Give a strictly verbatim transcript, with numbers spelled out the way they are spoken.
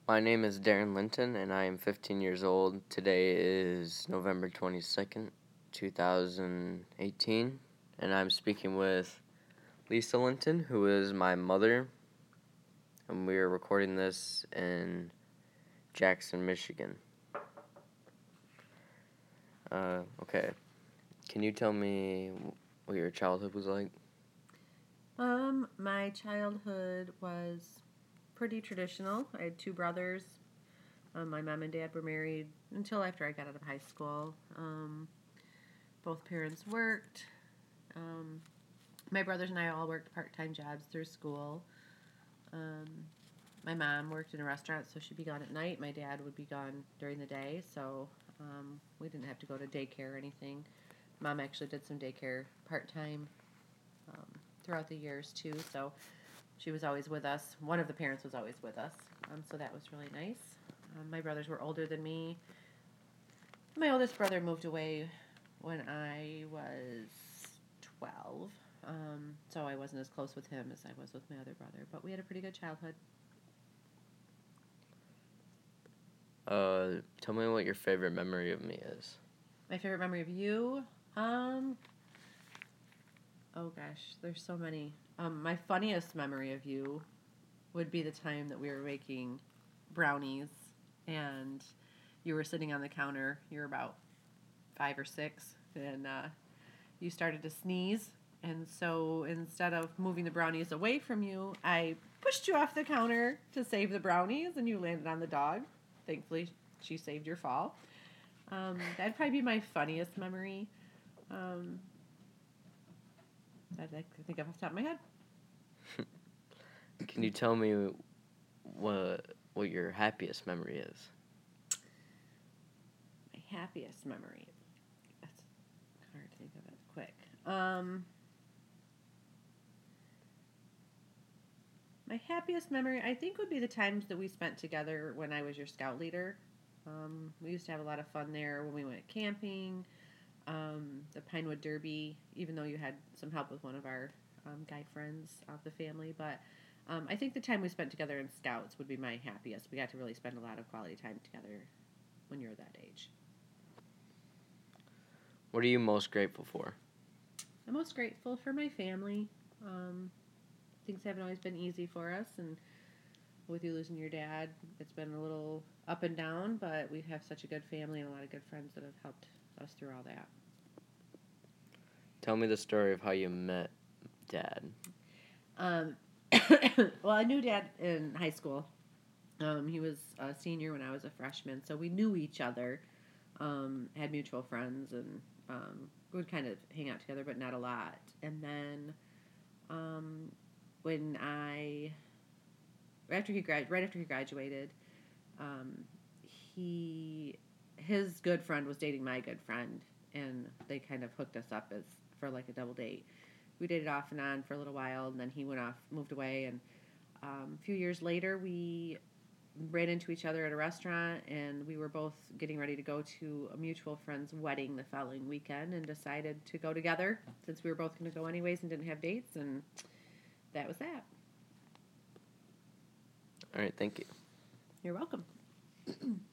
My name is Darren Linton, and I am fifteen years old. Today is November twenty-second, two thousand eighteen, and I'm speaking with Lisa Linton, who is my mother, and we are recording this in Jackson, Michigan. Uh, okay. Can you tell me what your childhood was like? Um, my childhood was pretty traditional. I had two brothers. Um, my mom and dad were married until after I got out of high school. Um, both parents worked. Um, my brothers and I all worked part-time jobs through school. Um, my mom worked in a restaurant, so she'd be gone at night. My dad would be gone during the day, so um, we didn't have to go to daycare or anything. Mom actually did some daycare part-time um, throughout the years too, so she was always with us. One of the parents was always with us, um, so that was really nice. Um, my brothers were older than me. My oldest brother moved away when I was twelve, um, so I wasn't as close with him as I was with my other brother, but we had a pretty good childhood. Uh, tell me what your favorite memory of me is. My favorite memory of you? Um, oh gosh, there's so many. Um, my funniest memory of you would be the time that we were making brownies and you were sitting on the counter. You were about five or six, and uh, you started to sneeze. And so instead of moving the brownies away from you, I pushed you off the counter to save the brownies, and you landed on the dog. Thankfully, she saved your fall. Um, that'd probably be my funniest memory. Um, that I can think of off the top of my head. Can you tell me what what your happiest memory is? My happiest memory. That's hard to think of it quick. Um, my happiest memory, I think, would be the times that we spent together when I was your scout leader. Um, we used to have a lot of fun there when we went camping, um, the Pinewood Derby, even though you had some help with one of our um, guy friends of the family. But um, I think the time we spent together in scouts would be my happiest. We got to really spend a lot of quality time together when you're that age. What are you most grateful for? I'm most grateful for my family. Um, things haven't always been easy for us, and with you losing your dad, it's been a little up and down, but we have such a good family and a lot of good friends that have helped us through all that. Tell me the story of how you met Dad. Um, well, I knew Dad in high school. Um, he was a senior when I was a freshman, so we knew each other, um, had mutual friends, and um, we would kind of hang out together, but not a lot. And then um, when I after he grad right after he graduated, um, he his good friend was dating my good friend, and they kind of hooked us up as for like a double date. We dated off and on for a little while, and then he went off, moved away, and um, a few years later, we ran into each other at a restaurant, and we were both getting ready to go to a mutual friend's wedding the following weekend, and decided to go together since we were both going to go anyways and didn't have dates, and that was that. All right, thank you. You're welcome.